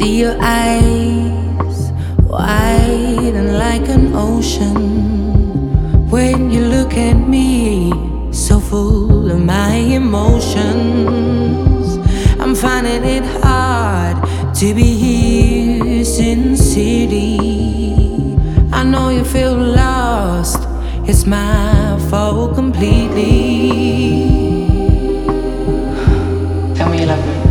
See your eyes widen like an ocean when you look at me, so full of my emotions. I'm finding it hard to be here sincerely. I know you feel lost, it's my fault completely. Tell me you love me.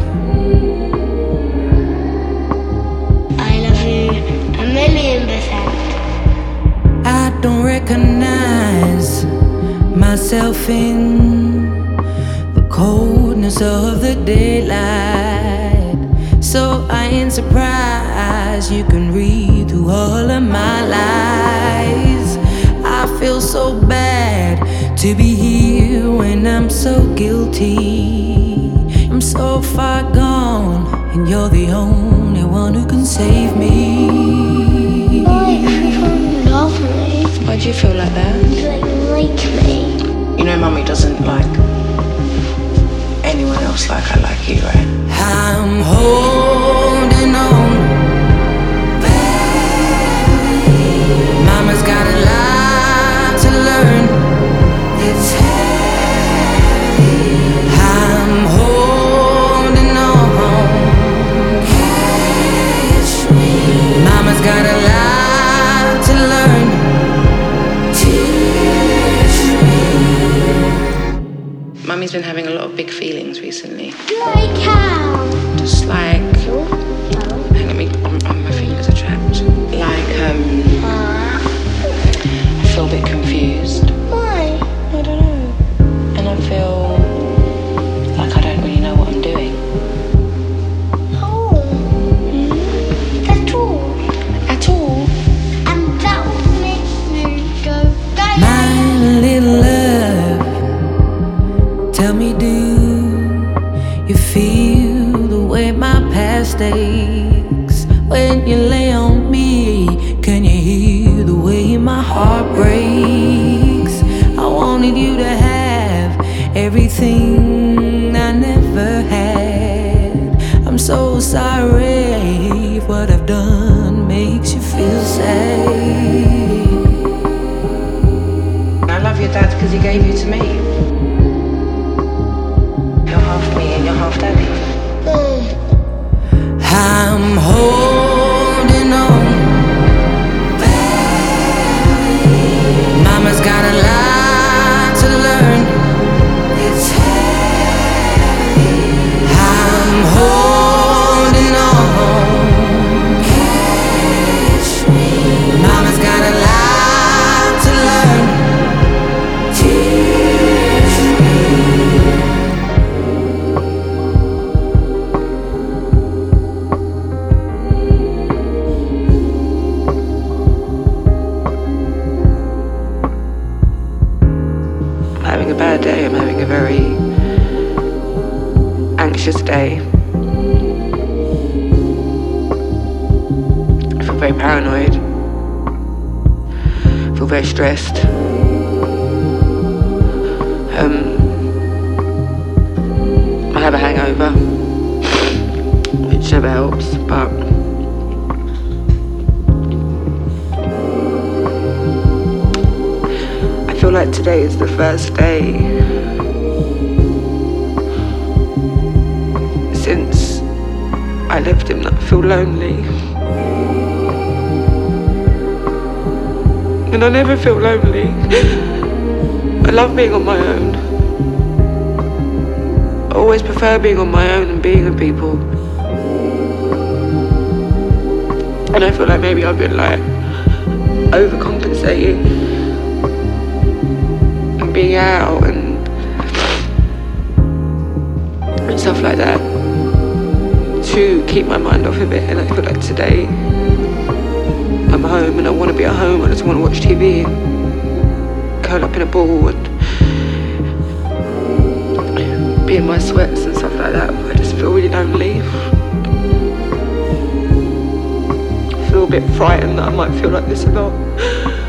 I love you 1,000,000%. I don't recognize myself in the coldness of the daylight, so I ain't surprised you can read through all of my lies. I feel so bad to be here when I'm so guilty. I'm so far gone, and you're the only one who can save me. Why you love me? Why do you feel like that? You like me. You know Mummy doesn't like anyone else like I like you, right? I'm holding on. Mama's got a lot to learn. It's heavy. I'm holding on. Catch me. Mama's got a lot to learn. Teach me. Mummy's been having a lot of big feelings recently. Like how? Just like, hang on, my fingers are trapped. Like, I feel a bit confused. Why? I don't know. And I feel like I don't really know what I'm doing. Oh. That's all. At all. And that will make me go back. My little love, tell me, do you feel the way my past aches when you lay on me? Can you hear the way my heart breaks? I wanted you to have everything I never had. I'm so sorry if what I've done makes you feel sad. I love your dad because he gave you to me. You're half me and you're half daddy. I'm holding on. Mama's got a lot to learn. It's heavy. I'm holding on. Catch me. Mama's got a lot to learn. Teach me. I'm having a bad day. I'm having a very anxious day. I feel very paranoid. I feel very stressed. I have a hangover, which never helps, but I feel like today is the first day since I left him that I feel lonely. And I never feel lonely. I love being on my own. I always prefer being on my own and being with people. And I feel like maybe I've been like overcompensating and being out and stuff like that to keep my mind off of it. And I feel like today I'm home and I want to be at home. I just want to watch TV and curl up in a ball and be in my sweats and stuff like that. I just feel really lonely. I feel a bit frightened that I might feel like this a lot.